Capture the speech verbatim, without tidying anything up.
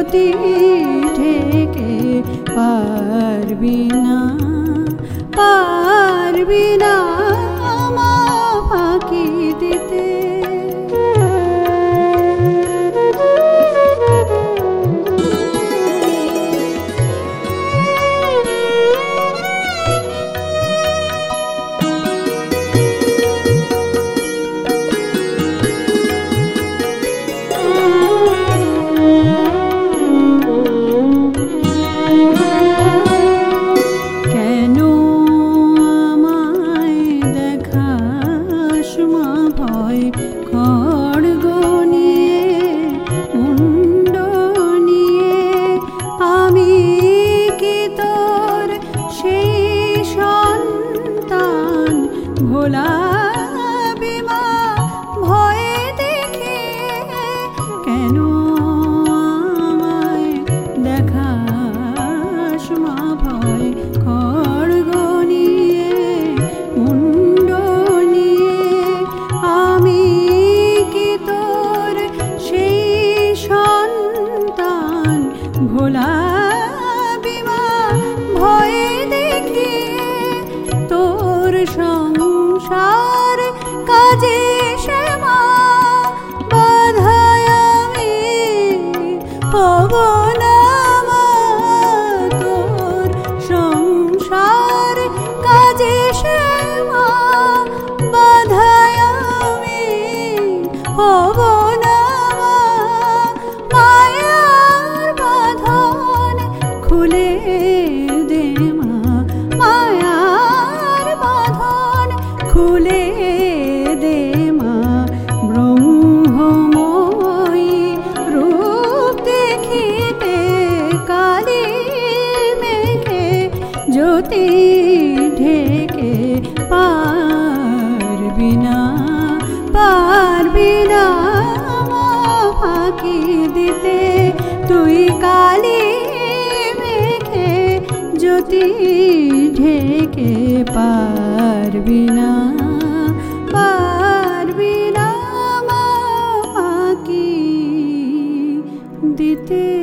জ্যোতি ঢেকে পারবি না, পারবি না মা ফাঁকি দিতে। খড়গ নিয়ে মুন্ড নিয়ে আমি কি তোর সেই সন্তান ভোলাবি মা ভয়ে দেখে? কেন আমায় দেখাস মা ভয়? খড়গ নিয়ে মুন্ড নিয়ে আমি কি তোর সেই সন্তান ভোলাবি মা ভয়ে দেখে? তোর সংসার কাজে শ্যামা বাধায় আমি হব না মা। তোর সংসার কাজে শ্যামা বাধায় আমি হব না মা। মায়ার বাঁধন খুলে দে মা, মায়ার বাঁধন খুলে দে মা। ব্রহ্মময়ী রূপ দেখিতে কালী মেঘে জ্যোতি ঢেকে পারবি না, পারবি না মা ফাঁকি দিতে। তুই কালী মেঘে জ্যোতি ঢেকে পারবি না, পারবি না মা ফাঁকি দিতে।